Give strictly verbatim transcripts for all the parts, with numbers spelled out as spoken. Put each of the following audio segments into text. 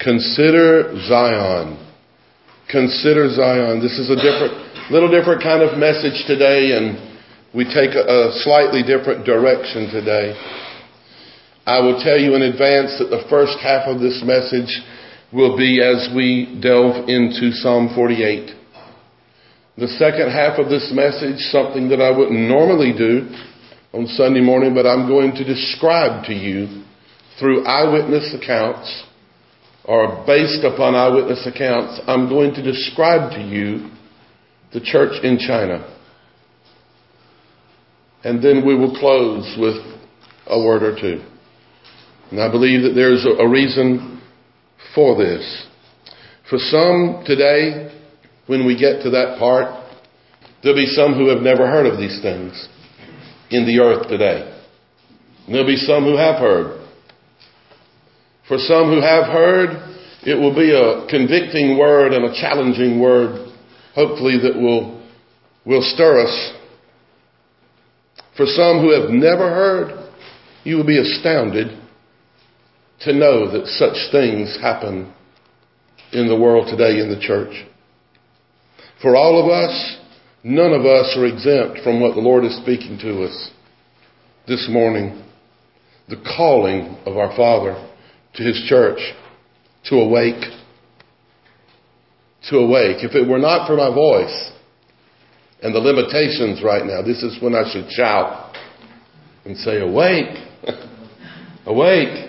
Consider Zion. Consider Zion. This is a different, little different kind of message today, and we take a, a slightly different direction today. I will tell you in advance that the first half of this message will be as we delve into Psalm forty-eight. The second half of this message, something that I wouldn't normally do on Sunday morning, but I'm going to describe to you through eyewitness accounts, or based upon eyewitness accounts, I'm going to describe to you the church in China. And then we will close with a word or two. And I believe that there's a reason for this. For some today, when we get to that part, there'll be some who have never heard of these things in the earth today. And there'll be some who have heard. For some who have heard, it will be a convicting word and a challenging word, hopefully that will, will stir us. For some who have never heard, you will be astounded to know that such things happen in the world today in the church. For all of us, none of us are exempt from what the Lord is speaking to us this morning. The calling of our Father to His church to awake. To awake. If it were not for my voice and the limitations right now, this is when I should shout and say, awake. Awake.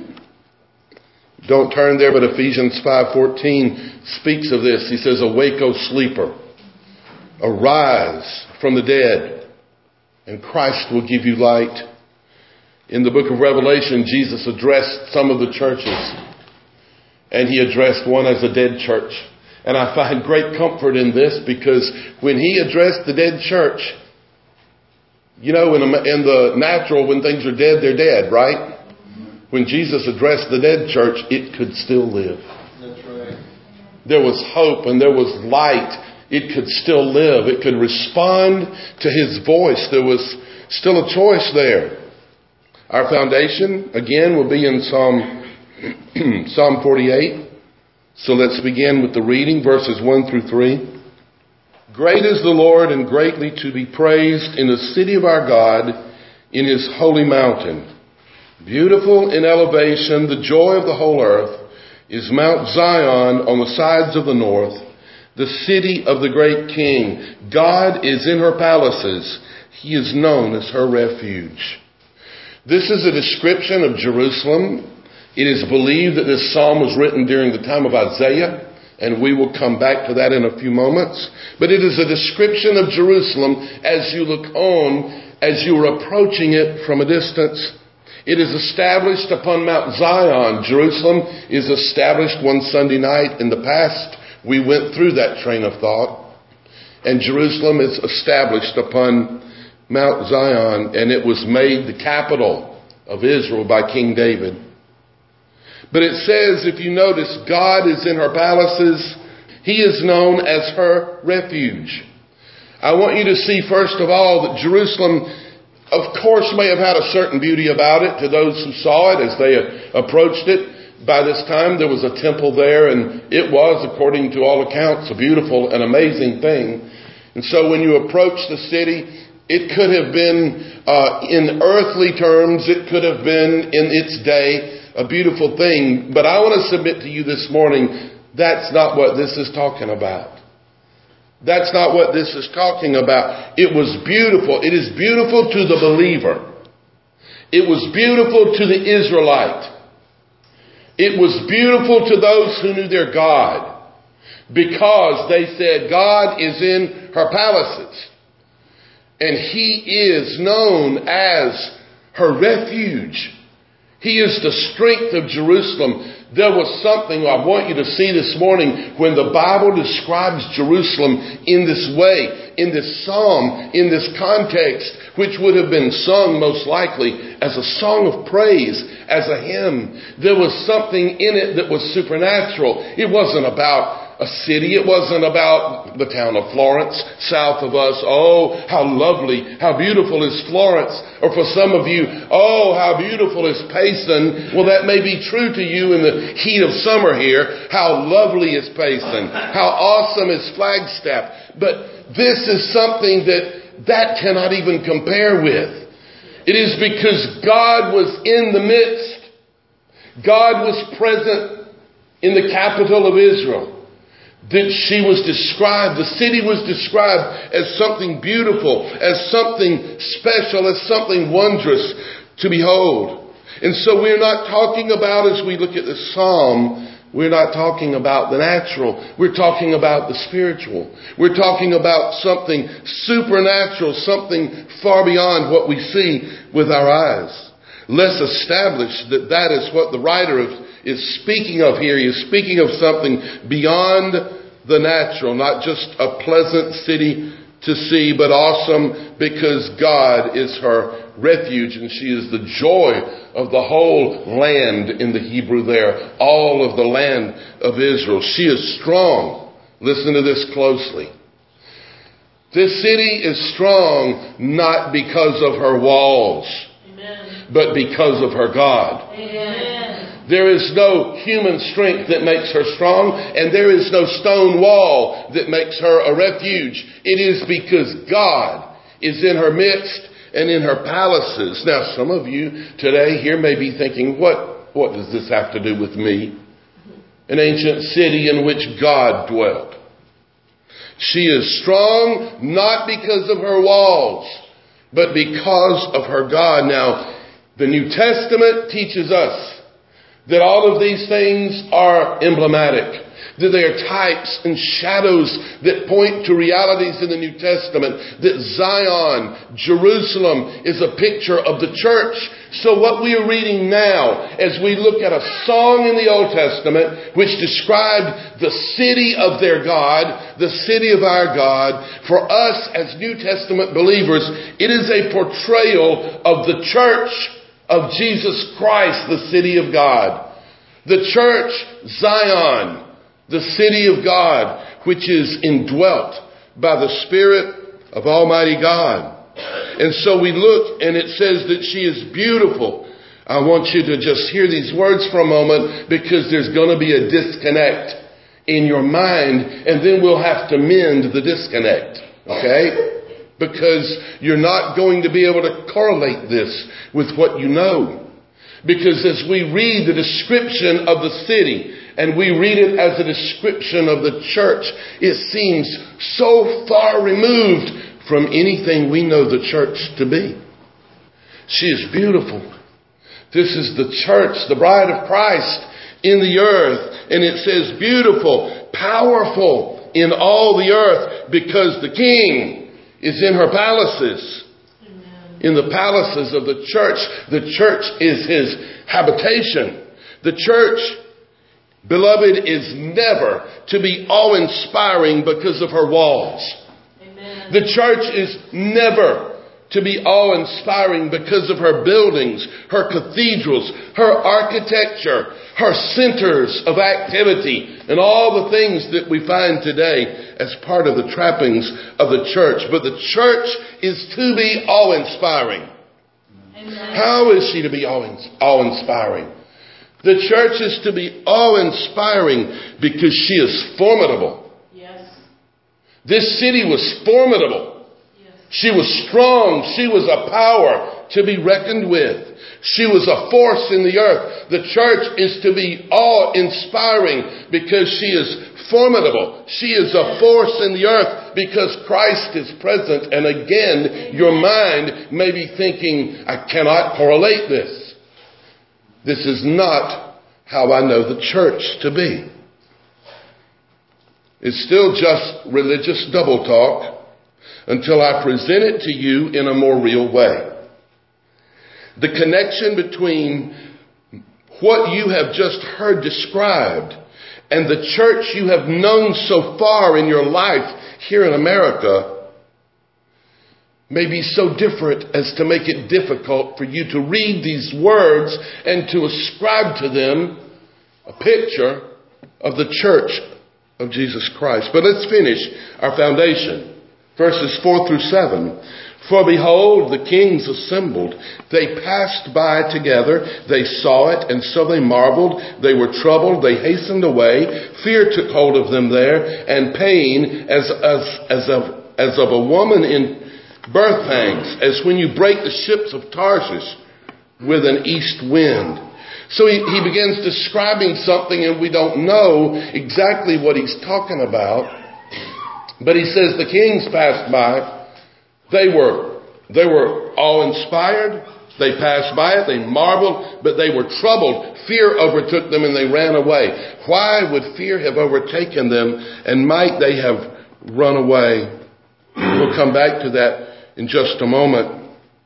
Don't turn there, but Ephesians five fourteen speaks of this. He says, awake, O sleeper. Arise from the dead, and Christ will give you light. In the book of Revelation, Jesus addressed some of the churches, and He addressed one as a dead church. And I find great comfort in this, because when He addressed the dead church, you know, in the natural, when things are dead, they're dead, right? When Jesus addressed the dead church, it could still live. That's right. There was hope and there was light. It could still live. It could respond to His voice. There was still a choice there. Our foundation, again, will be in Psalm, Psalm forty-eight. So let's begin with the reading, verses one through three. Great is the Lord and greatly to be praised in the city of our God, in His holy mountain. Beautiful in elevation, the joy of the whole earth is Mount Zion on the sides of the north, the city of the great King. God is in her palaces. He is known as her refuge. This is a description of Jerusalem. It is believed that this psalm was written during the time of Isaiah, and we will come back to that in a few moments. But it is a description of Jerusalem as you look on, as you are approaching it from a distance. It is established upon Mount Zion. Jerusalem is established one Sunday night in the past. We went through that train of thought. And Jerusalem is established upon Mount Zion, and it was made the capital of Israel by King David. But it says, if you notice, God is in her palaces. He is known as her refuge. I want you to see, first of all, that Jerusalem, of course, may have had a certain beauty about it to those who saw it as they approached it. By this time, there was a temple there, and it was, according to all accounts, a beautiful and amazing thing. And so when you approach the city, it could have been, uh, in earthly terms, it could have been, in its day, a beautiful thing. But I want to submit to you this morning, that's not what this is talking about. That's not what this is talking about. It was beautiful. It is beautiful to the believer. It was beautiful to the Israelite. It was beautiful to those who knew their God, because they said God is in her palaces. And He is known as her refuge. He is the strength of Jerusalem. There was something I want you to see this morning when the Bible describes Jerusalem in this way, in this psalm, in this context, which would have been sung most likely as a song of praise, as a hymn. There was something in it that was supernatural. It wasn't about a city. It wasn't about the town of Florence, south of us. Oh, how lovely, how beautiful is Florence. Or for some of you, oh, how beautiful is Payson. Well, that may be true to you in the heat of summer here. How lovely is Payson. How awesome is Flagstaff. But this is something that that cannot even compare with. It is because God was in the midst. God was present in the capital of Israel. That she was described, the city was described as something beautiful, as something special, as something wondrous to behold. And so we're not talking about, as we look at the psalm, we're not talking about the natural. We're talking about the spiritual. We're talking about something supernatural, something far beyond what we see with our eyes. Let's establish that that is what the writer is speaking of here. He is speaking of something beyond the natural, not just a pleasant city to see, but awesome because God is her refuge and she is the joy of the whole land in the Hebrew there, all of the land of Israel. She is strong. Listen to this closely. This city is strong not because of her walls, Amen. But because of her God. Amen. There is no human strength that makes her strong, and there is no stone wall that makes her a refuge. It is because God is in her midst and in her palaces. Now, some of you today here may be thinking, what, what does this have to do with me? An ancient city in which God dwelt. She is strong not because of her walls, but because of her God. Now, the New Testament teaches us that all of these things are emblematic, that they are types and shadows that point to realities in the New Testament, that Zion, Jerusalem, is a picture of the church. So what we are reading now, as we look at a song in the Old Testament, which described the city of their God, the city of our God, for us as New Testament believers, it is a portrayal of the church of Jesus Christ, the city of God. The church, Zion, the city of God, which is indwelt by the Spirit of Almighty God. And so we look and it says that she is beautiful. I want you to just hear these words for a moment because there's going to be a disconnect in your mind and then we'll have to mend the disconnect. Okay? Because you're not going to be able to correlate this with what you know. Because as we read the description of the city and we read it as a description of the church, it seems so far removed from anything we know the church to be. She is beautiful. This is the church, the bride of Christ in the earth. And it says beautiful, powerful in all the earth because the King is in her palaces. Amen. In the palaces of the church. The church is his habitation. The church, beloved, is never to be awe-inspiring because of her walls. Amen. The church is never to be awe-inspiring because of her buildings, her cathedrals, her architecture, her centers of activity, and all the things that we find today as part of the trappings of the church. But the church is to be awe-inspiring. Amen. How is she to be awe-inspiring? The church is to be awe-inspiring because she is formidable. Yes. This city was formidable. She was strong. She was a power to be reckoned with. She was a force in the earth. The church is to be awe-inspiring because she is formidable. She is a force in the earth because Christ is present. And again, your mind may be thinking, I cannot correlate this. This is not how I know the church to be. It's still just religious double talk until I present it to you in a more real way. The connection between what you have just heard described and the church you have known so far in your life here in America may be so different as to make it difficult for you to read these words and to ascribe to them a picture of the church of Jesus Christ. But let's finish our foundation. Verses four through seven. For behold, the kings assembled. They passed by together. They saw it, and so they marveled. They were troubled. They hastened away. Fear took hold of them there, and pain as, as, as, of, as of a woman in birth pangs, as when you break the ships of Tarshish with an east wind. So he, he begins describing something, and we don't know exactly what he's talking about. But he says the kings passed by. They were, they were awe-inspired. They passed by it. They marveled, but they were troubled. Fear overtook them and they ran away. Why would fear have overtaken them, and might they have run away? We'll come back to that in just a moment.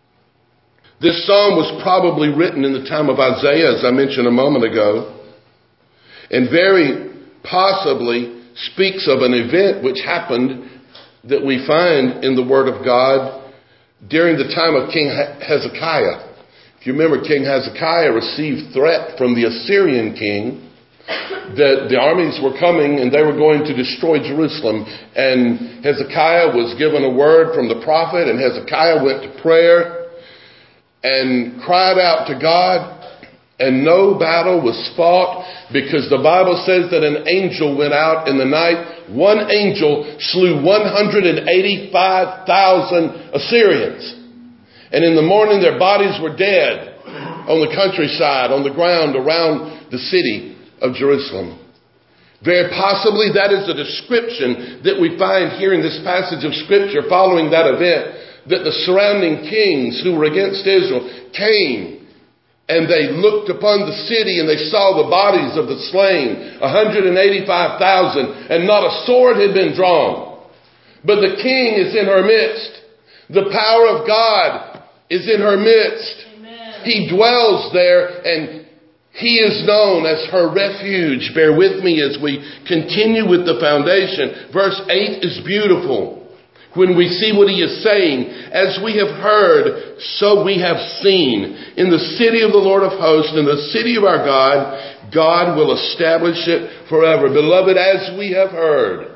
This psalm was probably written in the time of Isaiah, as I mentioned a moment ago, and very possibly speaks of an event which happened that we find in the Word of God during the time of King Hezekiah. If you remember, King Hezekiah received threat from the Assyrian king that the armies were coming and they were going to destroy Jerusalem. And Hezekiah was given a word from the prophet, and Hezekiah went to prayer and cried out to God. And no battle was fought, because the Bible says that an angel went out in the night. One angel slew one hundred eighty-five thousand Assyrians. And in the morning their bodies were dead on the countryside, on the ground around the city of Jerusalem. Very possibly that is a description that we find here in this passage of Scripture following that event, that the surrounding kings who were against Israel came. And they looked upon the city and they saw the bodies of the slain, one hundred eighty-five thousand, and not a sword had been drawn. But the king is in her midst. The power of God is in her midst. Amen. He dwells there, and he is known as her refuge. Bear with me as we continue with the foundation. Verse eight is beautiful. When we see what he is saying, as we have heard, so we have seen. In the city of the Lord of hosts, in the city of our God, God will establish it forever. Beloved, as we have heard,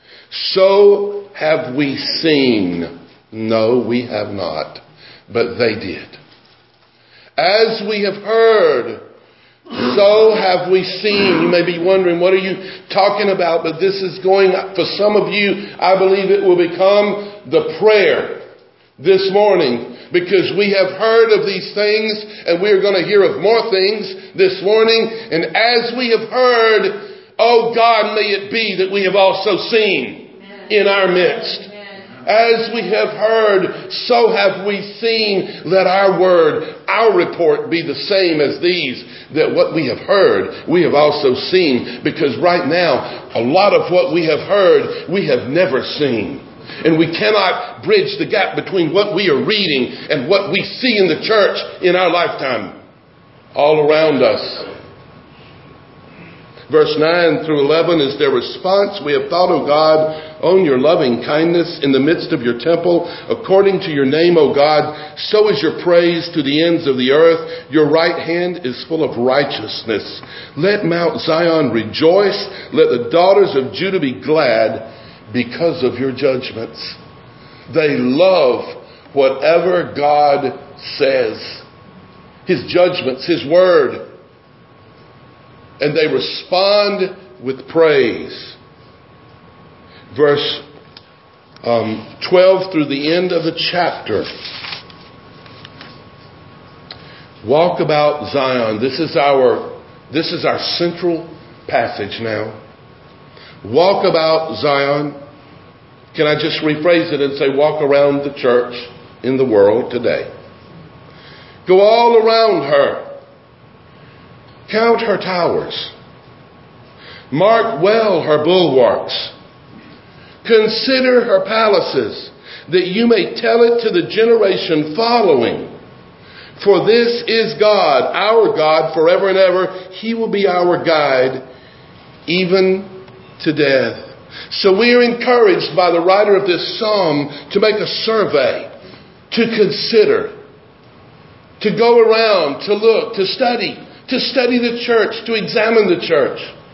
so have we seen. No, we have not, but they did. As we have heard, so have we seen. You may be wondering, what are you talking about? But this is going, for some of you, I believe it will become the prayer this morning, because we have heard of these things and we're going to hear of more things this morning. And as we have heard, oh God, may it be that we have also seen in our midst. As we have heard, so have we seen. Let our word, our report be the same as these, that what we have heard, we have also seen. Because right now, a lot of what we have heard, we have never seen. And we cannot bridge the gap between what we are reading and what we see in the church in our lifetime all around us. Verse nine through eleven is their response. We have thought, O God, on your loving kindness in the midst of your temple. According to your name, O God, so is your praise to the ends of the earth. Your right hand is full of righteousness. Let Mount Zion rejoice. Let the daughters of Judah be glad because of your judgments. They love whatever God says. His judgments, His word. And they respond with praise. Verse um, twelve through the end of the chapter. Walk about Zion. This is our, this is our central passage now. Walk about Zion. Can I just rephrase it and say walk around the church in the world today? Go all around her. Count her towers. Mark well her bulwarks. Consider her palaces, that you may tell it to the generation following. For this is God, our God, forever and ever. He will be our guide, even to death. So we are encouraged by the writer of this psalm to make a survey, to consider, to go around, to look, to study. To study the church, to examine the church,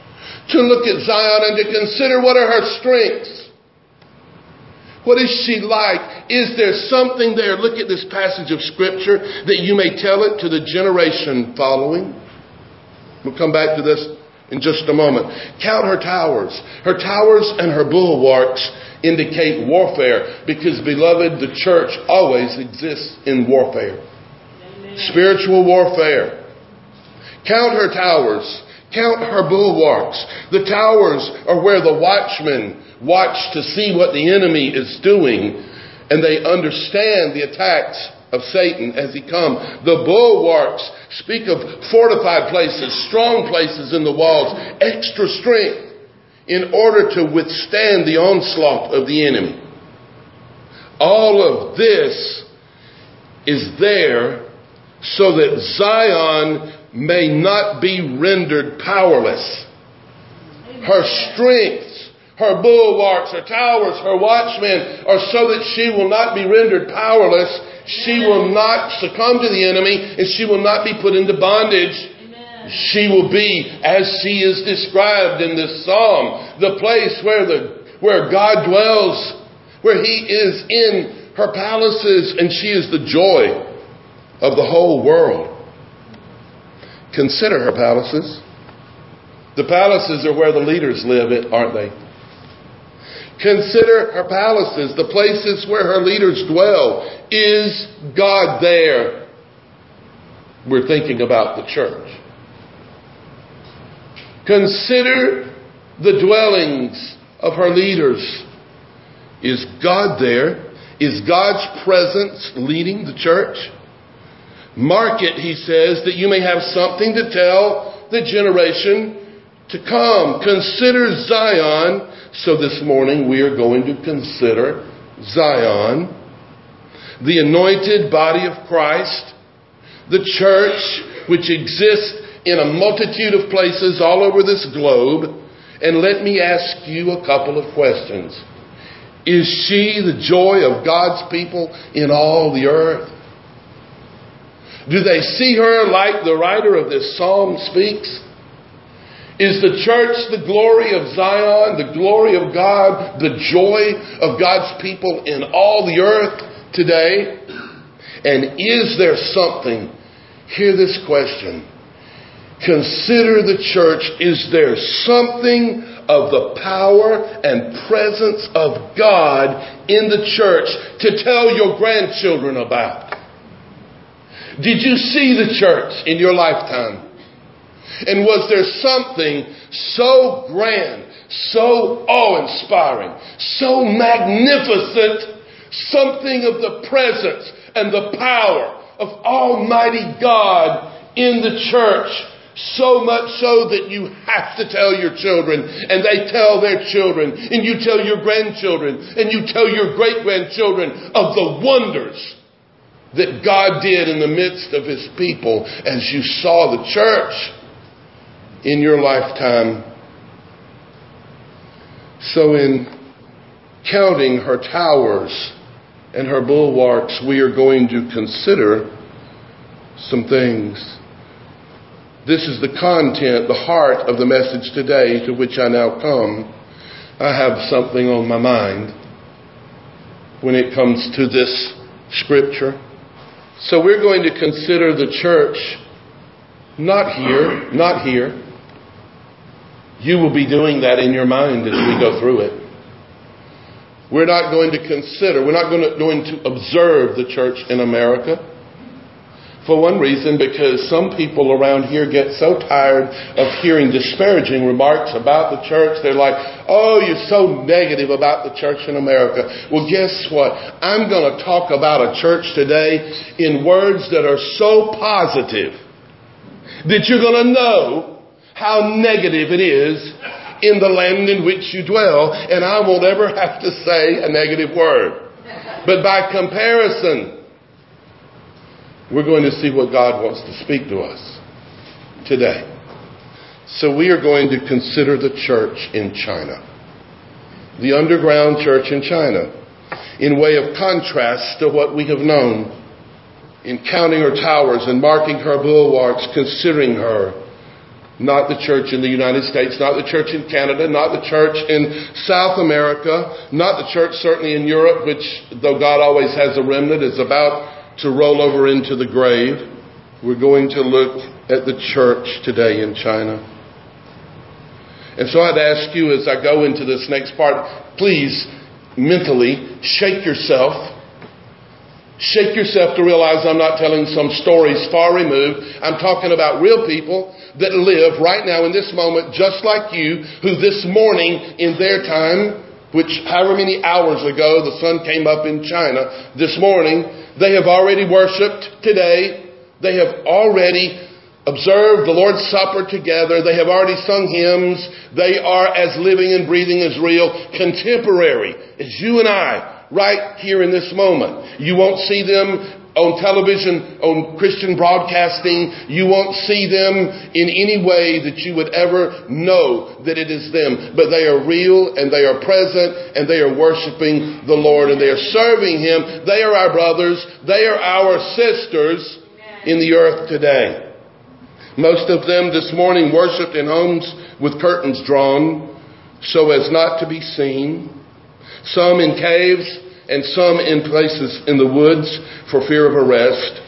To look at Zion and to consider what are her strengths. What is she like? Is there something there? Look at this passage of Scripture that you may tell it to the generation following. We'll come back to this in just a moment. Count her towers. Her towers and her bulwarks indicate warfare because, beloved, the church always exists in warfare. Amen. Spiritual warfare. Count her towers. Count her bulwarks. The towers are where the watchmen watch to see what the enemy is doing, and they understand the attacks of Satan as he comes. The bulwarks speak of fortified places, strong places in the walls, extra strength in order to withstand the onslaught of the enemy. All of this is there so that Zion may not be rendered powerless. Her strengths, her bulwarks, her towers, her watchmen are so that she will not be rendered powerless. She will not succumb to the enemy, and she will not be put into bondage. Amen. She will be, as she is described in this psalm, the place where the where God dwells, where He is in her palaces, and she is the joy of the whole world. Consider her palaces. The palaces are where the leaders live, aren't they? Consider her palaces, the places where her leaders dwell. Is God there? We're thinking about the church. Consider the dwellings of her leaders. Is God there? Is God's presence leading the church? Mark it, he says, that you may have something to tell the generation to come. Consider Zion. So this morning we are going to consider Zion, the anointed body of Christ, the church which exists in a multitude of places all over this globe. And let me ask you a couple of questions. Is she the joy of God's people in all the earth? Do they see her like the writer of this psalm speaks? Is the church the glory of Zion, the glory of God, the joy of God's people in all the earth today? And is there something, hear this question, consider the church, is there something of the power and presence of God in the church to tell your grandchildren about? Did you see the church in your lifetime? And was there something so grand, so awe-inspiring, so magnificent, something of the presence and the power of Almighty God in the church, so much so that you have to tell your children, and they tell their children, and you tell your grandchildren, and you tell your great-grandchildren of the wonders that God did in the midst of His people as you saw the church in your lifetime. So in counting her towers and her bulwarks, we are going to consider some things. This is the content, the heart of the message today, to which I now come. I have something on my mind when it comes to this scripture. So we're going to consider the church, not here, not here. You will be doing that in your mind as we go through it. We're not going to consider, we're not going to, going to observe the church in America. For one reason, because some people around here get so tired of hearing disparaging remarks about the church. They're like, oh, you're so negative about the church in America. Well, guess what? I'm going to talk about a church today in words that are so positive that you're going to know how negative it is in the land in which you dwell. And I won't ever have to say a negative word. But by comparison, we're going to see what God wants to speak to us today. So we are going to consider the church in China. The underground church in China. In way of contrast to what we have known. In counting her towers and marking her bulwarks, considering her. Not the church in the United States, not the church in Canada, not the church in South America, not the church certainly in Europe, which, though God always has a remnant, is about to roll over into the grave. We're going to look at the church today in China. And so I'd ask you as I go into this next part, please mentally shake yourself. Shake yourself to realize I'm not telling some stories far removed. I'm talking about real people that live right now in this moment just like you, who this morning in their time, which however many hours ago the sun came up in China, this morning, they have already worshiped today. They have already observed the Lord's Supper together. They have already sung hymns. They are as living and breathing as real, contemporary as you and I. Right here in this moment. You won't see them on television, on Christian broadcasting. You won't see them in any way that you would ever know that it is them. But they are real and they are present and they are worshiping the Lord and they are serving him. They are our brothers. They are our sisters in the earth today. Most of them this morning worshiped in homes with curtains drawn so as not to be seen. Some in caves and some in places in the woods for fear of arrest.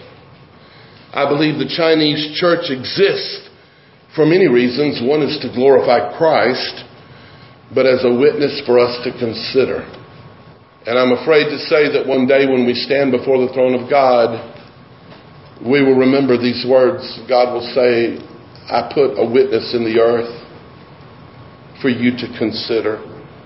I believe the Chinese church exists for many reasons. One is to glorify Christ, but as a witness for us to consider. And I'm afraid to say that one day when we stand before the throne of God, we will remember these words. God will say, I put a witness in the earth for you to consider.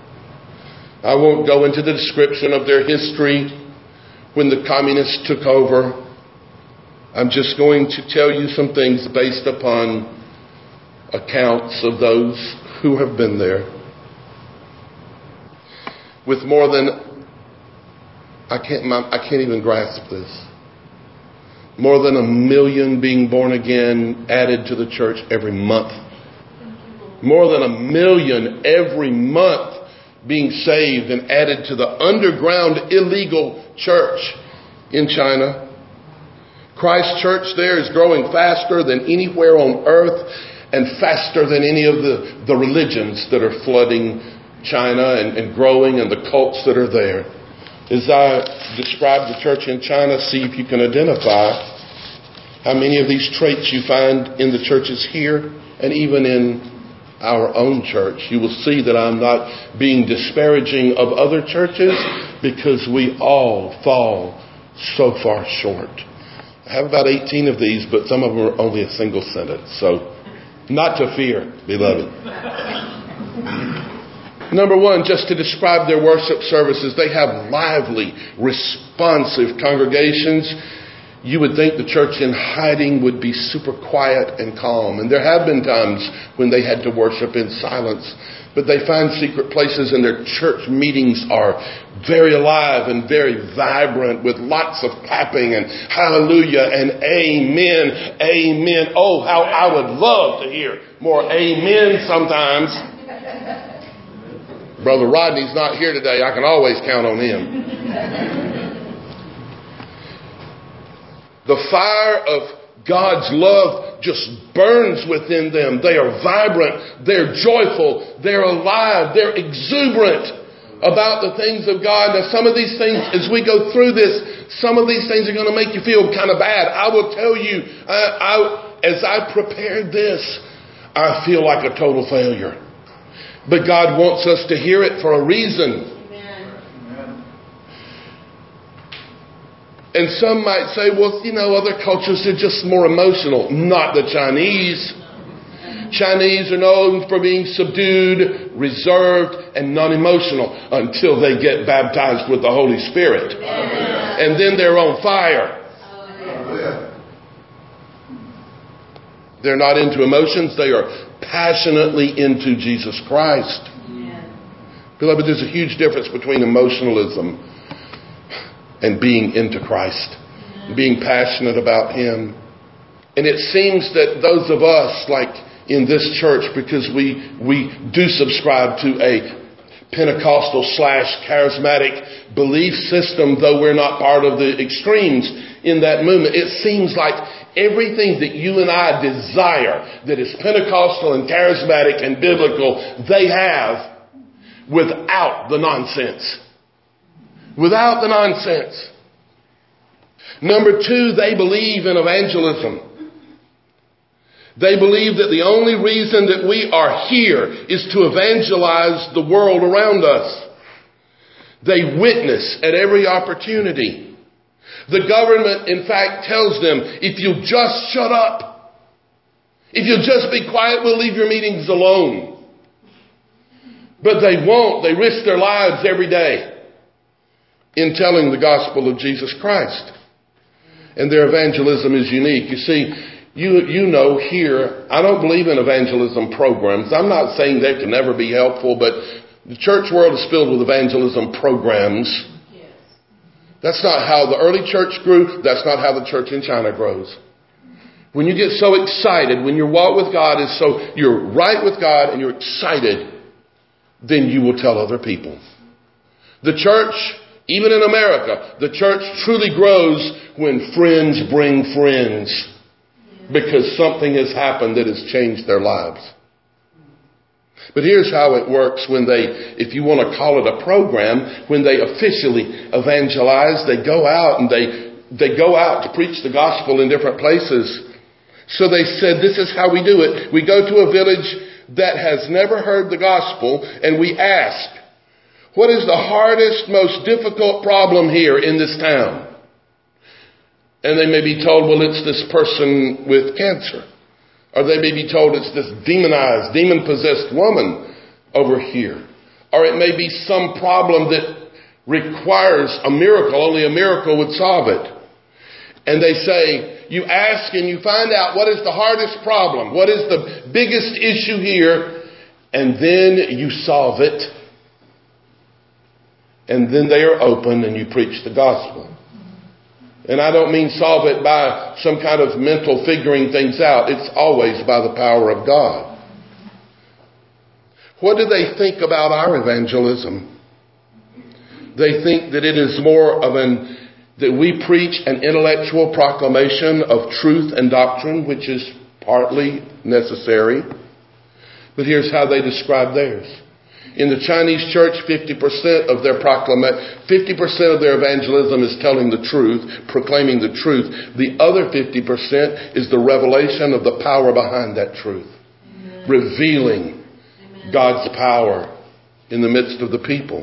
I won't go into the description of their history when the communists took over. I'm just going to tell you some things based upon accounts of those who have been there. With more than, I can't, I can't even grasp this. More than a million being born again added to the church every month. More than a million every month being saved and added to the underground illegal church in China. Christ's church there is growing faster than anywhere on earth and faster than any of the, the religions that are flooding China and, and growing and the cults that are there. As I describe the church in China, see if you can identify how many of these traits you find in the churches here and even in our own church. You will see that I'm not being disparaging of other churches because we all fall so far short. I have about eighteen of these, but some of them are only a single sentence. So not to fear, beloved. Number one, just to describe their worship services, they have lively, responsive congregations. You would think the church in hiding would be super quiet and calm. And there have been times when they had to worship in silence. But they find secret places and their church meetings are very alive and very vibrant with lots of clapping and hallelujah and amen, amen. Oh, how I would love to hear more amen sometimes. Brother Rodney's not here today. I can always count on him. The fire of God's love just burns within them. They are vibrant. They're joyful. They're alive. They're exuberant about the things of God. Now, some of these things, as we go through this, some of these things are going to make you feel kind of bad. I will tell you, I, I, as I prepared this, I feel like a total failure. But God wants us to hear it for a reason. And some might say, well, you know, other cultures are just more emotional. Not the Chinese. Chinese are known for being subdued, reserved, and non-emotional until they get baptized with the Holy Spirit. Amen. And then they're on fire. Amen. They're not into emotions. They are passionately into Jesus Christ. Amen. Beloved, there's a huge difference between emotionalism and being into Christ, being passionate about Him. And it seems that those of us, like in this church, because we we do subscribe to a Pentecostal slash charismatic belief system, though we're not part of the extremes in that movement, it seems like Everything that you and I desire that is Pentecostal and charismatic and biblical, they have without the nonsense. Without the nonsense. Number two, they believe in evangelism. They believe that the only reason that we are here is to evangelize the world around us. They witness at every opportunity. The government, in fact, tells them, if you'll just shut up, if you'll just be quiet, we'll leave your meetings alone. But they won't. They risk their lives every day in telling the gospel of Jesus Christ. And their evangelism is unique. You see, you, you know here, I don't believe in evangelism programs. I'm not saying they can never be helpful, but the church world is filled with evangelism programs. Yes. That's not how the early church grew. That's not how the church in China grows. When you get so excited, when your walk with God is so, you're right with God and you're excited, then you will tell other people. The church, even in America, the church truly grows when friends bring friends. Because something has happened that has changed their lives. But here's how it works when they, if you want to call it a program, when they officially evangelize, they go out and they, they go out to preach the gospel in different places. So they said, this is how we do it. We go to a village that has never heard the gospel and we ask, what is the hardest, most difficult problem here in this town? And they may be told, well, it's this person with cancer. Or they may be told it's this demonized, demon-possessed woman over here. Or it may be some problem that requires a miracle. Only a miracle would solve it. And they say, you ask and you find out what is the hardest problem. What is the biggest issue here? And then you solve it. And then they are open and you preach the gospel. And I don't mean solve it by some kind of mental figuring things out. It's always by the power of God. What do they think about our evangelism? They think that it is more of an, that we preach an intellectual proclamation of truth and doctrine, which is partly necessary. But here's how they describe theirs. In the Chinese church, fifty percent of their proclamation, fifty percent of their evangelism is telling the truth, proclaiming the truth. The other fifty percent is the revelation of the power behind that truth. Amen. Revealing Amen. God's power in the midst of the people.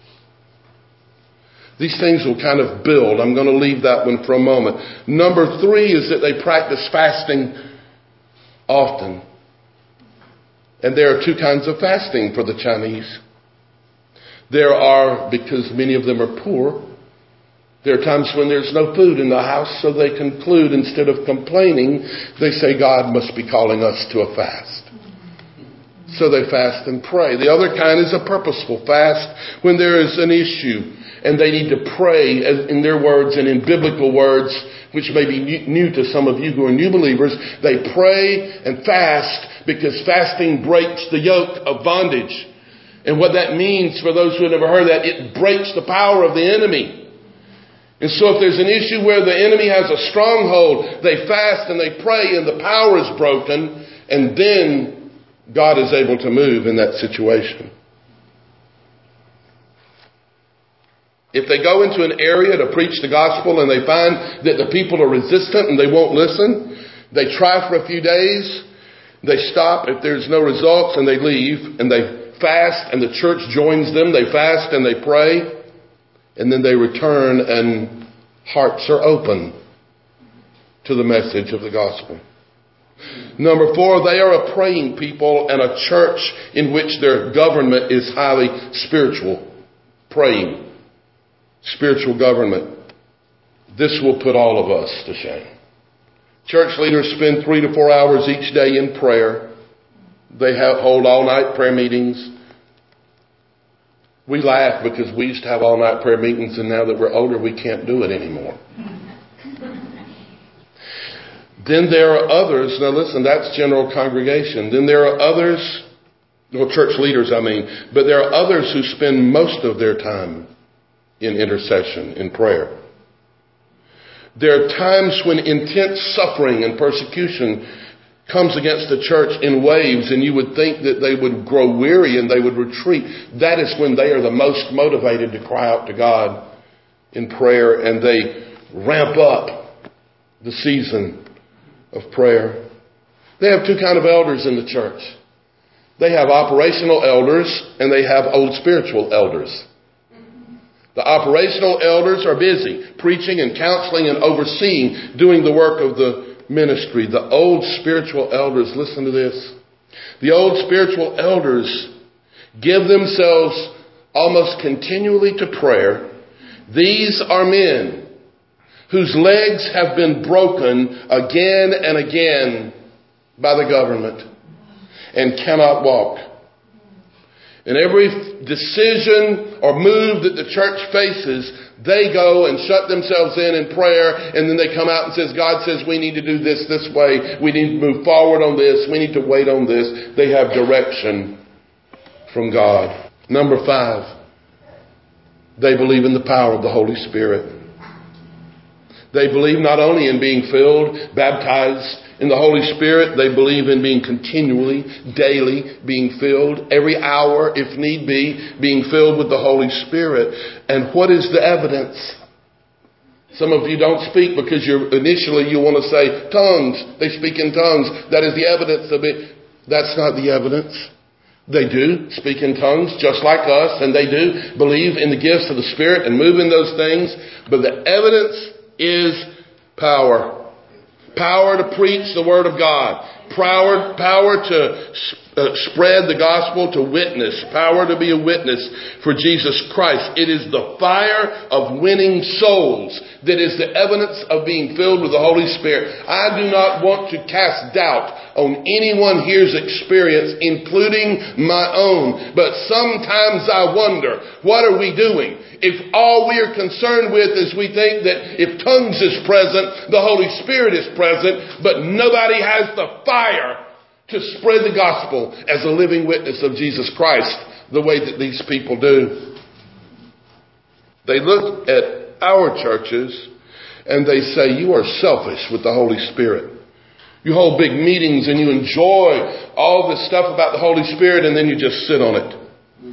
These things will kind of build. I'm going to leave that one for a moment. Number three is that they practice fasting often. And there are two kinds of fasting for the Chinese. There are, because many of them are poor, there are times when there's no food in the house, so they conclude, instead of complaining, they say, God must be calling us to a fast. So they fast and pray. The other kind is a purposeful fast when there is an issue and they need to pray in their words and in biblical words, which may be new to some of you who are new believers. They pray and fast because fasting breaks the yoke of bondage. And what that means for those who have never heard that, it breaks the power of the enemy. And so if there's an issue where the enemy has a stronghold, they fast and they pray and the power is broken, and then God is able to move in that situation. If they go into an area to preach the gospel and they find that the people are resistant and they won't listen, they try for a few days, they stop if there's no results and they leave, and they fast and the church joins them. They fast and they pray, and then they return and hearts are open to the message of the gospel. Number four, they are a praying people and a church in which their government is highly spiritual. Praying. Spiritual government. This will put all of us to shame. Church leaders spend three to four hours each day in prayer. They have, hold all-night prayer meetings. We laugh because we used to have all-night prayer meetings, and now that we're older, we can't do it anymore. Then there are others, now listen, that's general congregation. Then there are others, well, church leaders I mean, but there are others who spend most of their time in intercession, in prayer. There are times when intense suffering and persecution comes against the church in waves, and you would think that they would grow weary and they would retreat. That is when they are the most motivated to cry out to God in prayer, and they ramp up the season of prayer. They have two kinds of elders in the church. They have operational elders and they have old spiritual elders. The operational elders are busy preaching and counseling and overseeing, doing the work of the ministry. The old spiritual elders, listen to this. The old spiritual elders give themselves almost continually to prayer. These are men whose legs have been broken again and again by the government and cannot walk. And every decision or move that the church faces, they go and shut themselves in in prayer, and then they come out and says, God says we need to do this this way. We need to move forward on this. We need to wait on this. They have direction from God. Number five, they believe in the power of the Holy Spirit. They believe not only in being filled, baptized in the Holy Spirit, they believe in being continually, daily being filled, every hour, if need be, being filled with the Holy Spirit. And what is the evidence? Some of you don't speak because you're initially you want to say tongues. They speak in tongues. That is the evidence of it. That's not the evidence. They do speak in tongues just like us, and they do believe in the gifts of the Spirit and move in those things. But the evidence is power. Power to preach the Word of God. Power, power to uh, spread the gospel, to witness. Power to be a witness for Jesus Christ. It is the fire of winning souls that is the evidence of being filled with the Holy Spirit. I do not want to cast doubt on anyone here's experience, including my own. But sometimes I wonder, what are we doing? If all we are concerned with is we think that if tongues is present, the Holy Spirit is present, but nobody has the fire to spread the gospel as a living witness of Jesus Christ the way that these people do. They look at our churches and they say, you are selfish with the Holy Spirit. You hold big meetings and you enjoy all this stuff about the Holy Spirit, and then you just sit on it.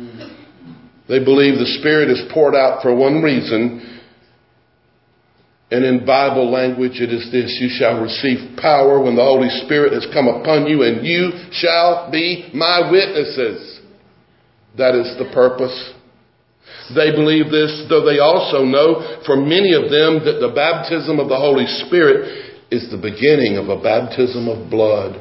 They believe the Spirit is poured out for one reason. And in Bible language, it is this: you shall receive power when the Holy Spirit has come upon you, and you shall be my witnesses. That is the purpose. They believe this, though they also know, for many of them, that the baptism of the Holy Spirit is the beginning of a baptism of blood.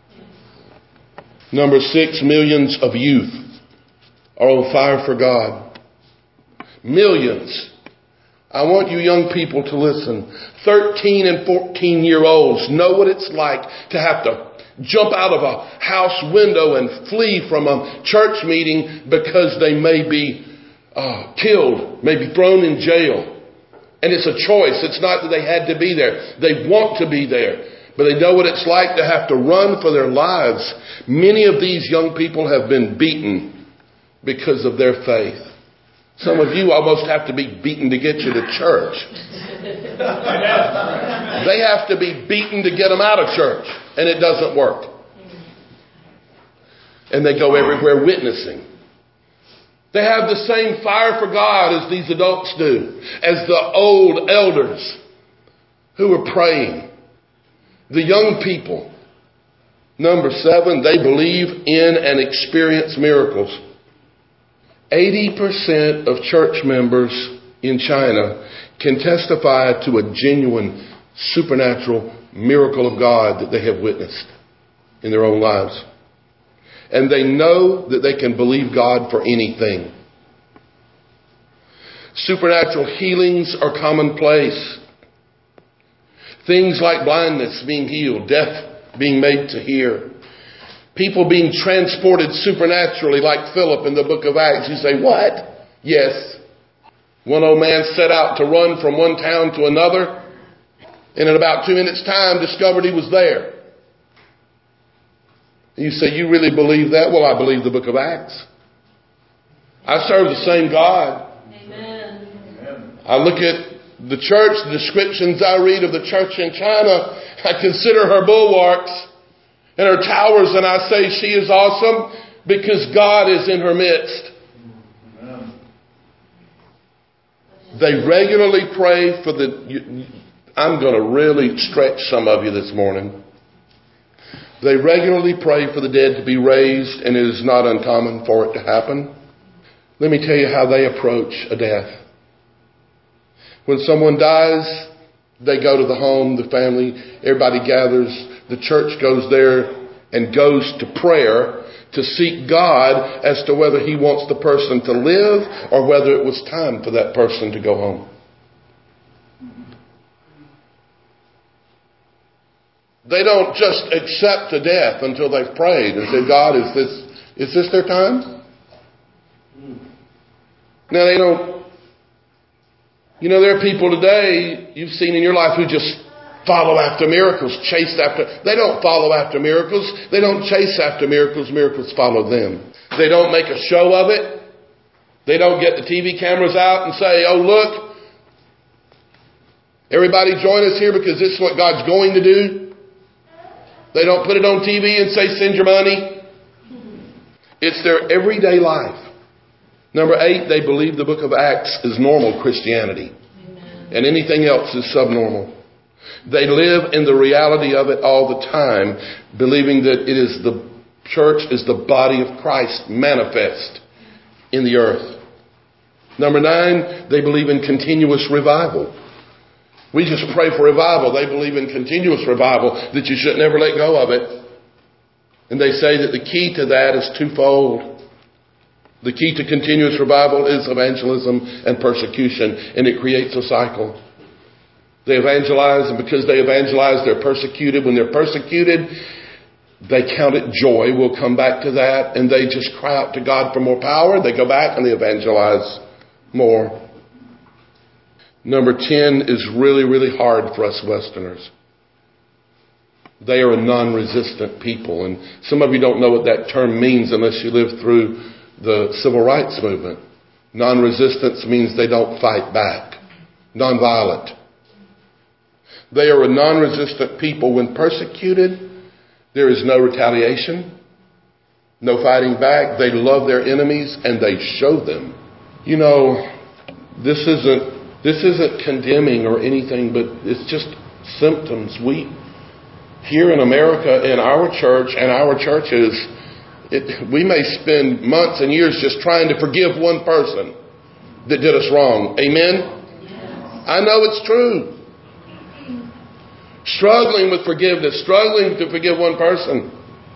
Number six, millions of youth are on fire for God. Millions. I want you young people to listen. thirteen and fourteen year olds know what it's like to have to jump out of a house window and flee from a church meeting because they may be uh, killed, may be thrown in jail. And it's a choice. It's not that they had to be there. They want to be there. But they know what it's like to have to run for their lives. Many of these young people have been beaten because of their faith. Some of you almost have to be beaten to get you to church. They have to be beaten to get them out of church. And it doesn't work. And they go everywhere witnessing. They have the same fire for God as these adults do, as the old elders who are praying. The young people, number seven, they believe in and experience miracles. eighty percent of church members in China can testify to a genuine supernatural miracle of God that they have witnessed in their own lives. And they know that they can believe God for anything. Supernatural healings are commonplace. Things like blindness being healed, deaf being made to hear, people being transported supernaturally like Philip in the book of Acts. You say, what? Yes. One old man set out to run from one town to another, and in about two minutes' time discovered he was there. You say, you really believe that? Well, I believe the book of Acts. I serve the same God. Amen. I look at The church, the descriptions I read of the church in China, I consider her bulwarks and her towers, and I say she is awesome because God is in her midst. They regularly pray for the... I'm going to really stretch some of you this morning. They regularly pray for the dead to be raised, and it is not uncommon for it to happen. Let me tell you how they approach a death. When someone dies, they go to the home, the family, everybody gathers. The church goes there and goes to prayer to seek God as to whether He wants the person to live or whether it was time for that person to go home. They don't just accept a death until they've prayed and said, God, is this, is this their time? Now they don't, you know, there are people today you've seen in your life who just follow after miracles, chase after, they don't follow after miracles. They don't chase after miracles. Miracles follow them. They don't make a show of it. They don't get the T V cameras out and say, oh, look, everybody join us here because this is what God's going to do. They don't put it on T V and say, send your money. It's their everyday life. Number eight, they believe the book of Acts is normal Christianity. Amen. And anything else is subnormal. They live in the reality of it all the time, believing that it is the church is the body of Christ manifest in the earth. Number nine, they believe in continuous revival. We just pray for revival. They believe in continuous revival, that you should never let go of it. And they say that the key to that is twofold. The key to continuous revival is evangelism and persecution, and it creates a cycle. They evangelize, and because they evangelize, they're persecuted. When they're persecuted, they count it joy. We'll come back to that. And they just cry out to God for more power. They go back and they evangelize more. Number ten is really, really hard for us Westerners. They are a non-resistant people. And some of you don't know what that term means unless you live through the civil rights movement. Non-resistance means they don't fight back. Non-violent. They are a non-resistant people. When persecuted, there is no retaliation, no fighting back. They love their enemies and they show them. You know, this isn't this isn't condemning or anything, but it's just symptoms. We here in America, in our church and our churches, it, we may spend months and years just trying to forgive one person that did us wrong. Amen? Yes. I know it's true. Struggling with forgiveness, struggling to forgive one person.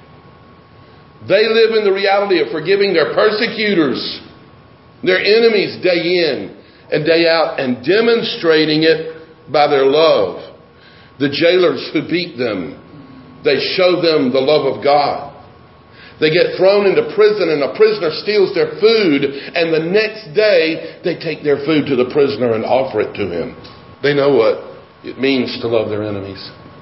They live in the reality of forgiving their persecutors, their enemies day in and day out, and demonstrating it by their love. The jailers who beat them, they show them the love of God. They get thrown into prison and a prisoner steals their food, and the next day they take their food to the prisoner and offer it to him. They know what it means to love their enemies.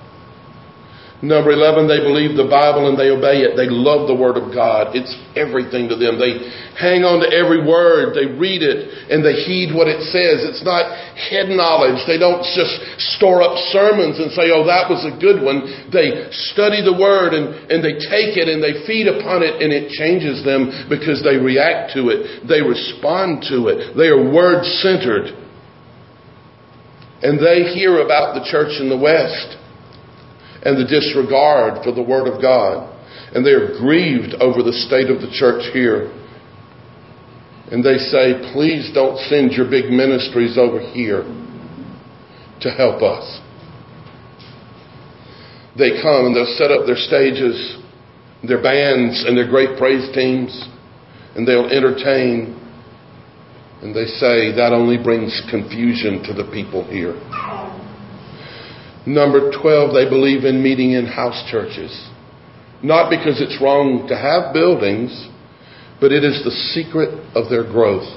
Number eleven, they believe the Bible and they obey it. They love the Word of God. It's everything to them. They hang on to every word. They read it and they heed what it says. It's not head knowledge. They don't just store up sermons and say, oh, that was a good one. They study the Word and, and they take it and they feed upon it, and it changes them because they react to it. They respond to it. They are Word-centered. And they hear about the church in the West and the disregard for the Word of God. And they are grieved over the state of the church here. And they say, please don't send your big ministries over here to help us. They come and they'll set up their stages, their bands and their great praise teams, and they'll entertain. And they say that only brings confusion to the people here. Number twelve, they believe in meeting in house churches. Not because it's wrong to have buildings, but it is the secret of their growth.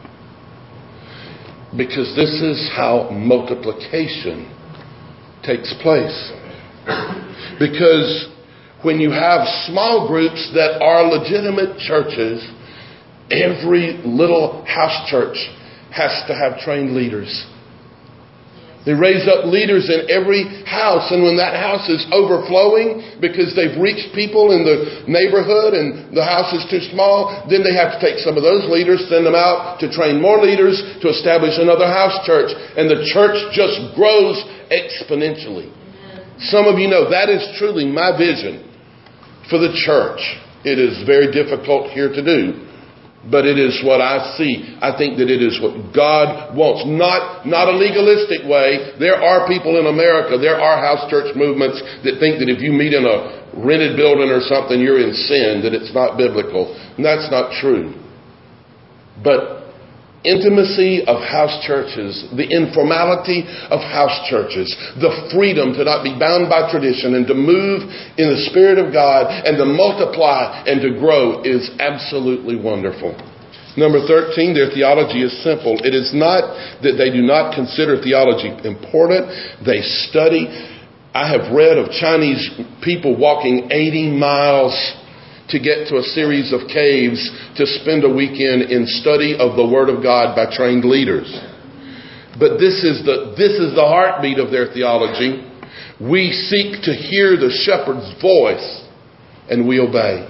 Because this is how multiplication takes place. Because when you have small groups that are legitimate churches, every little house church has to have trained leaders. They raise up leaders in every house, and when that house is overflowing because they've reached people in the neighborhood and the house is too small, then they have to take some of those leaders, send them out to train more leaders to establish another house church, and the church just grows exponentially. Some of you know that is truly my vision for the church. It is very difficult here to do, but it is what I see. I think that it is what God wants. Not, not a legalistic way. There are people in America, there are house church movements that think that if you meet in a rented building or something, you're in sin, that it's not biblical. And that's not true. But intimacy of house churches, the informality of house churches, the freedom to not be bound by tradition and to move in the Spirit of God and to multiply and to grow is absolutely wonderful. Number thirteen, their theology is simple. It is not that they do not consider theology important. They study. I have read of Chinese people walking eighty miles to get to a series of caves to spend a weekend in study of the Word of God by trained leaders. But this is the this is the heartbeat of their theology. We seek to hear the shepherd's voice and we obey.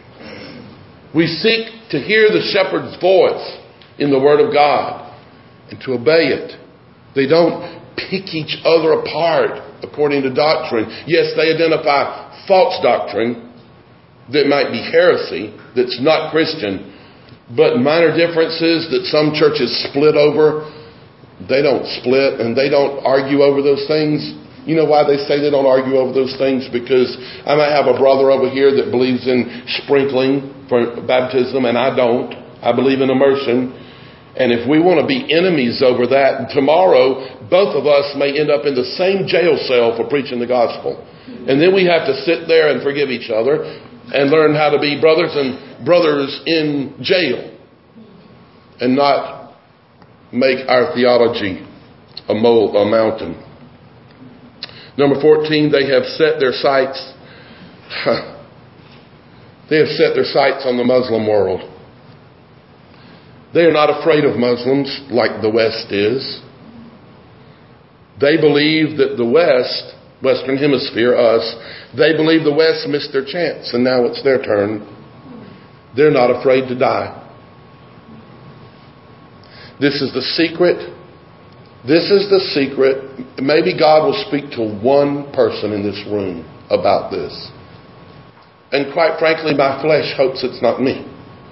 We seek to hear the shepherd's voice in the Word of God and to obey it. They don't pick each other apart according to doctrine. Yes, they identify false doctrine that might be heresy, that's not Christian, but minor differences that some churches split over, they don't split and they don't argue over those things. You know why they say they don't argue over those things? Because I might have a brother over here that believes in sprinkling for baptism and I don't. I believe in immersion. And if we want to be enemies over that, tomorrow both of us may end up in the same jail cell for preaching the gospel. And then we have to sit there and forgive each other and learn how to be brothers and brothers in jail and not make our theology a mole, a mountain. Number fourteen, they have set their sights. They have set their sights on the Muslim world. They are not afraid of Muslims like the West is. They believe that the West, Western Hemisphere, us, they believe the West missed their chance and now it's their turn. They're not afraid to die. This is the secret. This is the secret. Maybe God will speak to one person in this room about this. And quite frankly, my flesh hopes it's not me.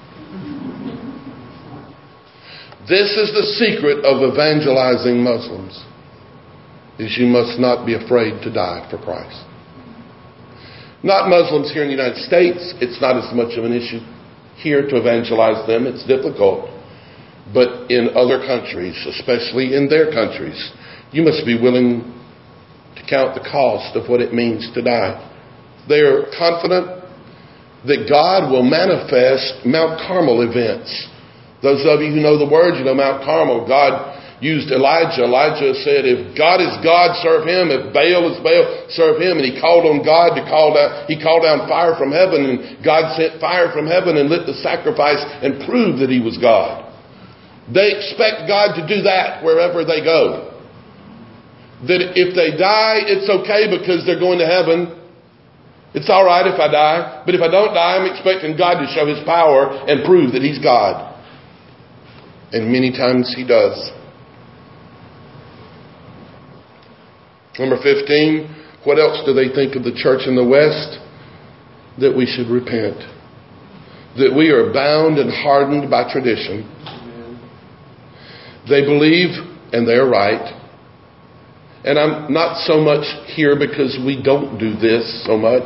This is the secret of evangelizing Muslims, is you must not be afraid to die for Christ. Not Muslims here in the United States. It's not as much of an issue here to evangelize them. It's difficult. But in other countries, especially in their countries, you must be willing to count the cost of what it means to die. They are confident that God will manifest Mount Carmel events. Those of you who know the word, you know Mount Carmel. God used Elijah. Elijah said, if God is God, serve him. If Baal is Baal, serve him. And he called on God to call down, he called down fire from heaven. And God sent fire from heaven and lit the sacrifice and proved that he was God. They expect God to do that wherever they go. That if they die, it's okay because they're going to heaven. It's all right if I die. But if I don't die, I'm expecting God to show his power and prove that he's God. And many times he does. Number fifteen, what else do they think of the church in the West? That we should repent. That we are bound and hardened by tradition. They believe, and they're right. And I'm not so much here because we don't do this so much.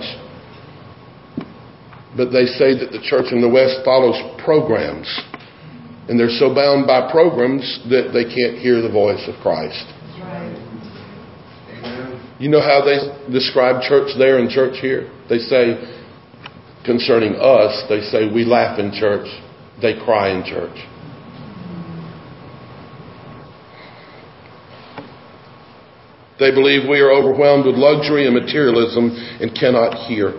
But they say that the church in the West follows programs. And they're so bound by programs that they can't hear the voice of Christ. That's right. You know how they describe church there and church here? They say, concerning us, they say we laugh in church, they cry in church. They believe we are overwhelmed with luxury and materialism and cannot hear.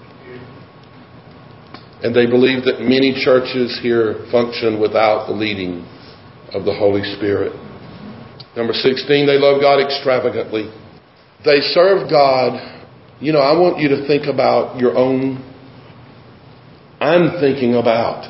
And they believe that many churches here function without the leading of the Holy Spirit. Number sixteen, they love God extravagantly. They serve God. You know, I want you to think about your own. I'm thinking about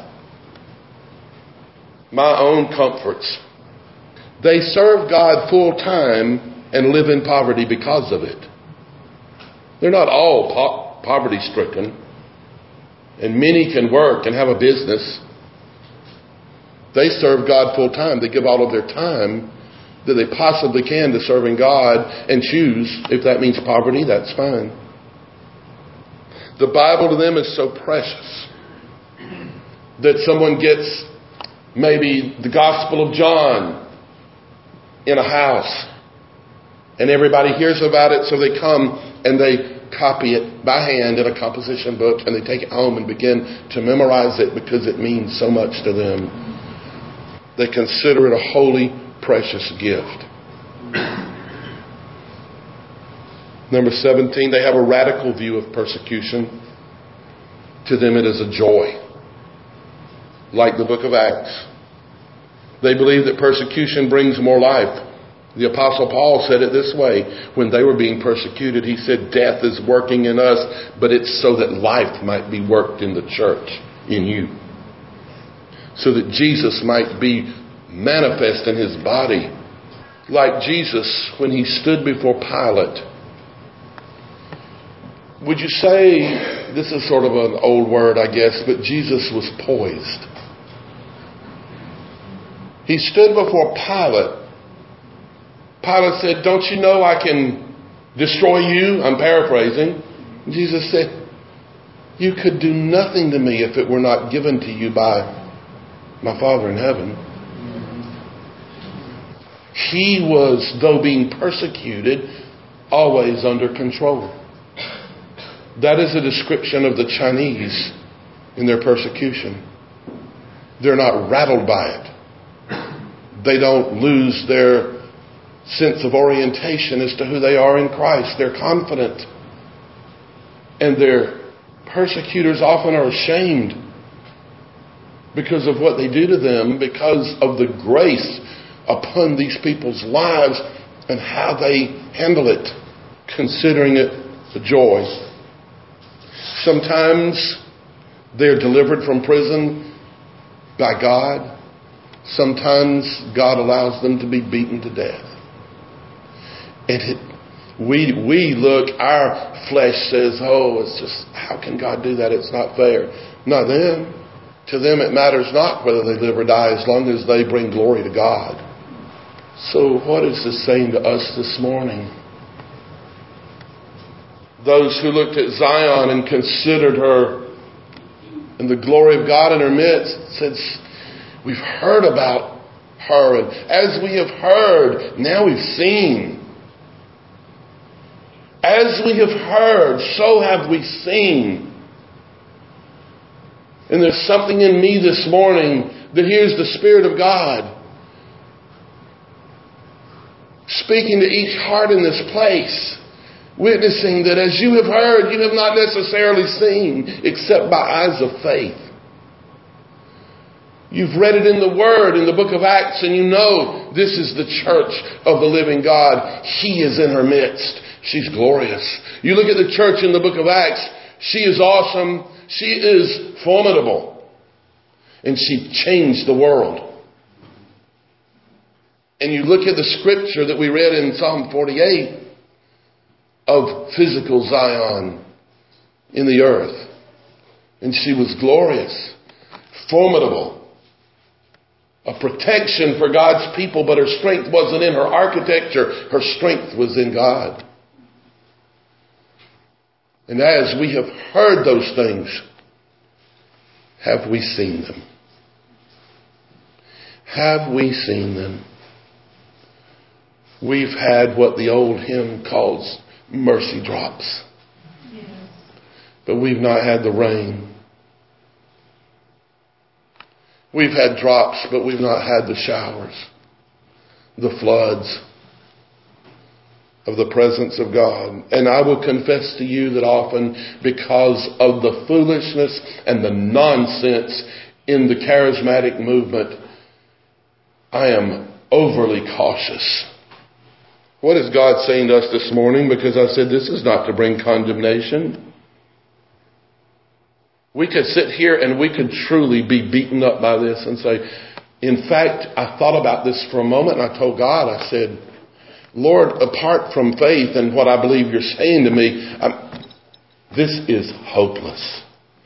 my own comforts. They serve God full time and live in poverty because of it. They're not all po- poverty stricken. And many can work and have a business. They serve God full time. They give all of their time that they possibly can to serving God and choose. If that means poverty, that's fine. The Bible to them is so precious that someone gets maybe the Gospel of John in a house and everybody hears about it, so they come and they copy it by hand in a composition book and they take it home and begin to memorize it because it means so much to them. They consider it a holy, precious gift. Number seventeen, they have a radical view of persecution. To them it is a joy. Like the book of Acts. They believe that persecution brings more life. The Apostle Paul said it this way. When they were being persecuted, he said, death is working in us, but it's so that life might be worked in the church, in you. So that Jesus might be manifest in his body. Like Jesus, when he stood before Pilate. Would you say, this is sort of an old word, I guess, but Jesus was poised. He stood before Pilate. Pilate said, don't you know I can destroy you? I'm paraphrasing. Jesus said, you could do nothing to me if it were not given to you by my Father in heaven. He was, though being persecuted, always under control. That is a description of the Chinese in their persecution. They're not rattled by it. They don't lose their sense of orientation as to who they are in Christ. They're confident. And their persecutors often are ashamed because of what they do to them, because of the grace upon these people's lives and how they handle it, considering it a joy. Sometimes they're delivered from prison by God. Sometimes God allows them to be beaten to death. And it, we we look, our flesh says, oh, it's just, how can God do that? It's not fair. Not them. To them it matters not whether they live or die as long as they bring glory to God. So what is this saying to us this morning? Those who looked at Zion and considered her and the glory of God in her midst said, we've heard about her, and as we have heard, now we've seen. As we have heard, so have we seen. And there's something in me this morning that hears the Spirit of God speaking to each heart in this place, witnessing that as you have heard, you have not necessarily seen, except by eyes of faith. You've read it in the Word, in the book of Acts, and you know this is the church of the living God. He is in her midst. She's glorious. You look at the church in the book of Acts. She is awesome. She is formidable. And she changed the world. And you look at the scripture that we read in Psalm forty-eight of physical Zion in the earth. And she was glorious, formidable. A protection for God's people, but her strength wasn't in her architecture. Her strength was in God. And as we have heard those things, have we seen them? Have we seen them? We've had what the old hymn calls mercy drops. Yes. But we've not had the rain. We've had drops, but we've not had the showers, the floods of the presence of God. And I will confess to you that often, because of the foolishness and the nonsense in the charismatic movement, I am overly cautious What is God saying to us this morning? Because I said this is not to bring condemnation. We could sit here and we could truly be beaten up by this and say, in fact, I thought about this for a moment and I told God, I said, Lord, apart from faith and what I believe you're saying to me, I'm, this is hopeless.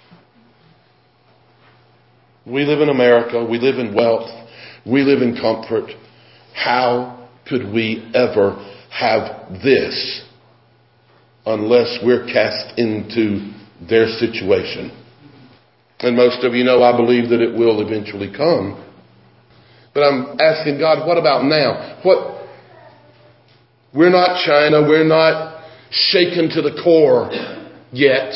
We live in America. We live in wealth. We live in comfort. How could we ever have this unless we're cast into their situation? And most of you know I believe that it will eventually come. But I'm asking God, what about now? What? We're not China. We're not shaken to the core yet.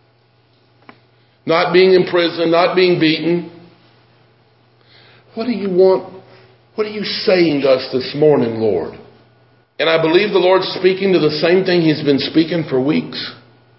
Not being imprisoned, not being beaten. What do you want? What are you saying to us this morning, Lord? And I believe the Lord's speaking to the same thing He's been speaking for weeks.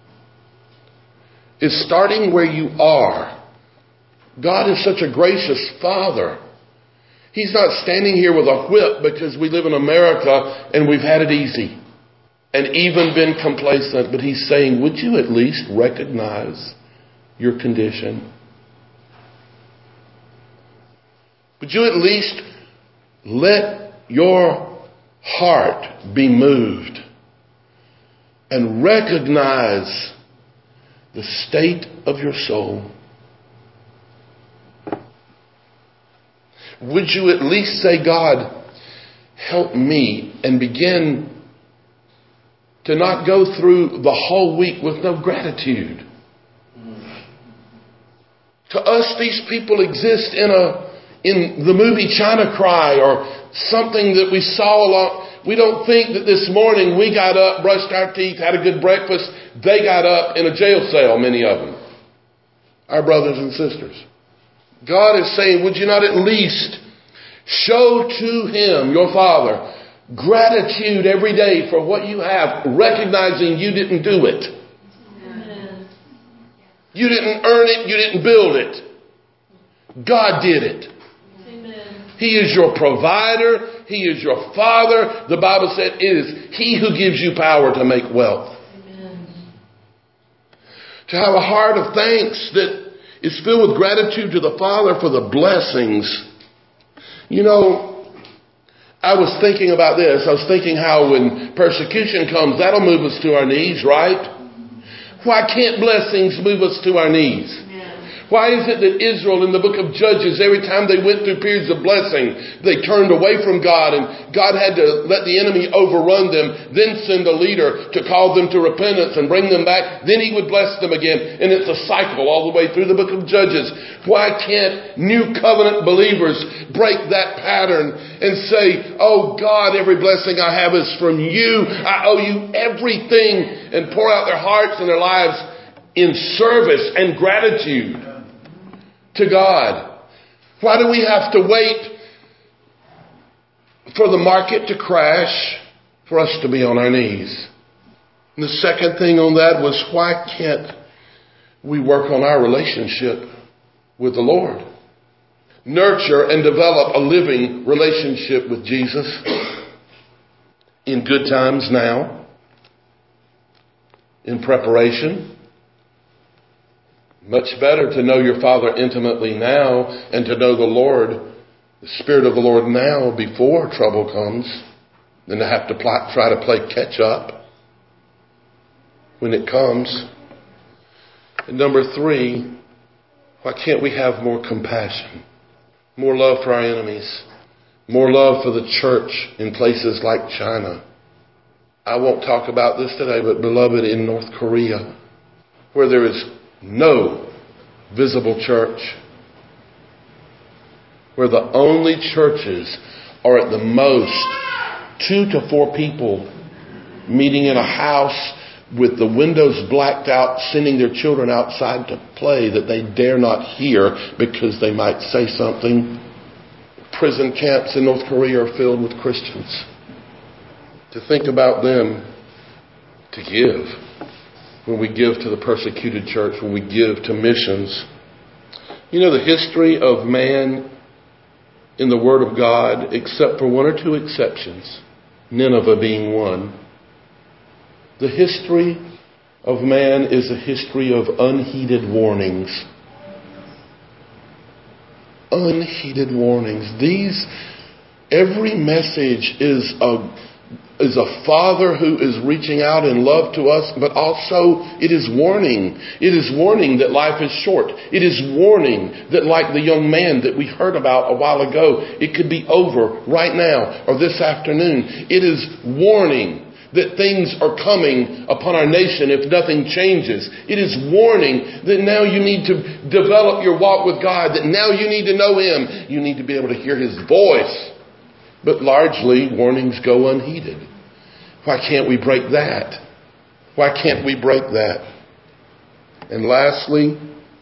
It's starting where you are. God is such a gracious Father. He's not standing here with a whip because we live in America and we've had it easy and even been complacent. But He's saying, would you at least recognize your condition? Would you at least let your heart be moved and recognize the state of your soul? Would you at least say, God, help me, and begin to not go through the whole week with no gratitude? To us, these people exist in a in the movie China Cry or something that we saw along. We don't think that this morning we got up, brushed our teeth, had a good breakfast. They got up in a jail cell, many of them. Our brothers and sisters. God is saying, would you not at least show to Him, your Father, gratitude every day for what you have, recognizing you didn't do it. Amen. You didn't earn it. You didn't build it. God did it. Amen. He is your provider. He is your Father. The Bible said it is He who gives you power to make wealth. Amen. To have a heart of thanks that is filled with gratitude to the Father for the blessings. You know, I was thinking about this. I was thinking how when persecution comes, that'll move us to our knees, right? Why can't blessings move us to our knees? Why is it that Israel in the book of Judges, every time they went through periods of blessing, they turned away from God and God had to let the enemy overrun them, then send a leader to call them to repentance and bring them back. Then He would bless them again. And it's a cycle all the way through the book of Judges. Why can't new covenant believers break that pattern and say, oh God, every blessing I have is from you. I owe you everything, and pour out their hearts and their lives in service and gratitude to God? Why do we have to wait for the market to crash for us to be on our knees? And the second thing on that was, why can't we work on our relationship with the Lord? Nurture and develop a living relationship with Jesus in good times now, in preparation. Much better to know your Father intimately now and to know the Lord, the Spirit of the Lord now before trouble comes, than to have to pl- try to play catch up when it comes. And number three, why can't we have more compassion, more love for our enemies, more love for the church in places like China? I won't talk about this today, but beloved, in North Korea, where there is no visible church, where the only churches are at the most two to four people meeting in a house with the windows blacked out, sending their children outside to play that they dare not hear because they might say something. Prison camps in North Korea are filled with Christians. To think about them, to give. When we give to the persecuted church, when we give to missions. You know, the history of man in the Word of God, except for one or two exceptions, Nineveh being one. The history of man is a history of unheeded warnings. Unheeded warnings. These, every message is a is a father who is reaching out in love to us, but also it is warning. It is warning that life is short. It is warning that, like the young man that we heard about a while ago, it could be over right now or this afternoon. It is warning that things are coming upon our nation if nothing changes. It is warning that now you need to develop your walk with God, that now you need to know Him. You need to be able to hear His voice. But largely, warnings go unheeded. Why can't we break that? Why can't we break that? And lastly,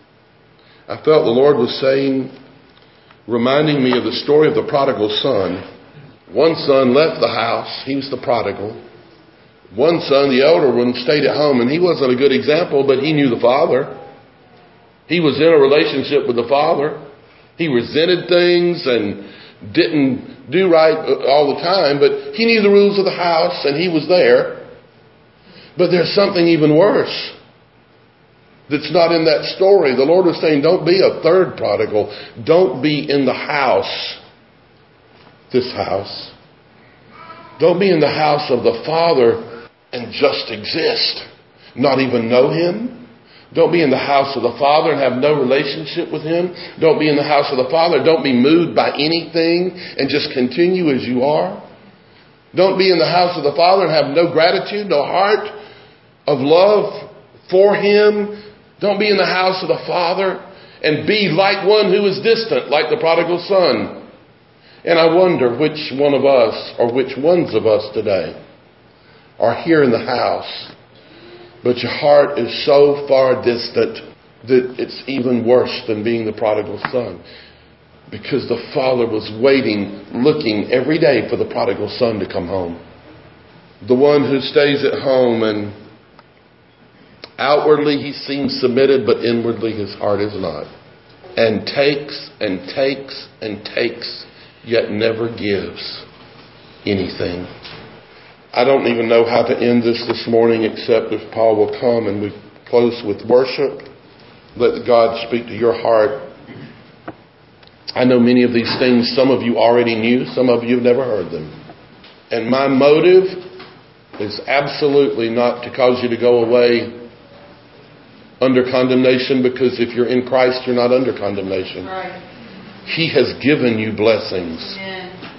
I felt the Lord was saying, reminding me of the story of the prodigal son. One son left the house. He was the prodigal. One son, the elder one, stayed at home, and he wasn't a good example, but he knew the father. He was in a relationship with the father. He resented things and didn't do right all the time, but he knew the rules of the house and he was there. But there's something even worse that's not in that story. The Lord was saying, don't be a third prodigal. Don't be in the house, this house. Don't be in the house of the Father and just exist, not even know Him. Don't be in the house of the Father and have no relationship with Him. Don't be in the house of the Father. Don't be moved by anything and just continue as you are. Don't be in the house of the Father and have no gratitude, no heart of love for Him. Don't be in the house of the Father and be like one who is distant, like the prodigal son. And I wonder which one of us, or which ones of us today, are here in the house, but your heart is so far distant that it's even worse than being the prodigal son. Because the father was waiting, looking every day for the prodigal son to come home. The one who stays at home and outwardly he seems submitted, but inwardly his heart is not. And takes and takes and takes, yet never gives anything. I don't even know how to end this this morning except if Paul will come and we close with worship. Let God speak to your heart. I know many of these things some of you already knew, some of you have never heard them. And my motive is absolutely not to cause you to go away under condemnation, because if you're in Christ, you're not under condemnation. Right. He has given you blessings. Amen.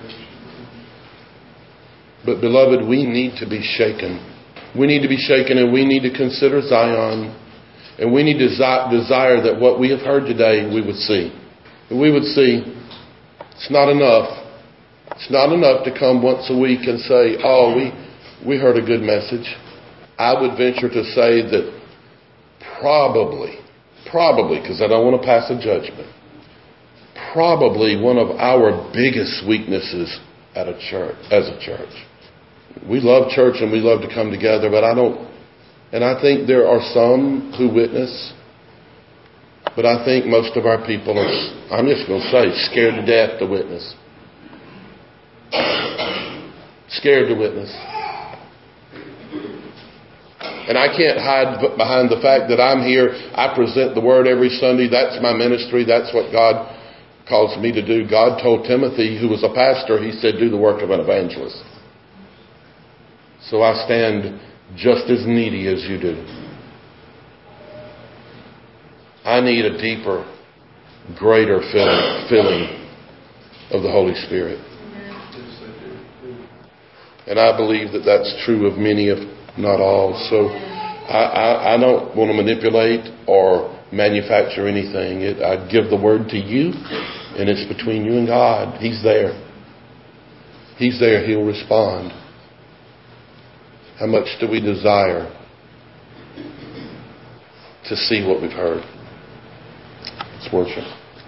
But beloved, we need to be shaken. We need to be shaken, and we need to consider Zion. And we need to desire that what we have heard today, we would see. And we would see it's not enough. It's not enough to come once a week and say, oh, we, we heard a good message. I would venture to say that probably, probably, because I don't want to pass a judgment, probably one of our biggest weaknesses at a church, as a church. We love church and we love to come together, but I don't, and I think there are some who witness, but I think most of our people are, I'm just going to say, scared to death to witness. Scared to witness. And I can't hide behind the fact that I'm here. I present the word every Sunday. That's my ministry. That's what God calls me to do. God told Timothy, who was a pastor, He said, do the work of an evangelist. So I stand just as needy as you do. I need a deeper, greater filling, filling of the Holy Spirit. And I believe that that's true of many, if not all. So I, I, I don't want to manipulate or manufacture anything. It, I give the word to you, and it's between you and God. He's there. He's there. He'll respond. How much do we desire to see what we've heard? Let's worship.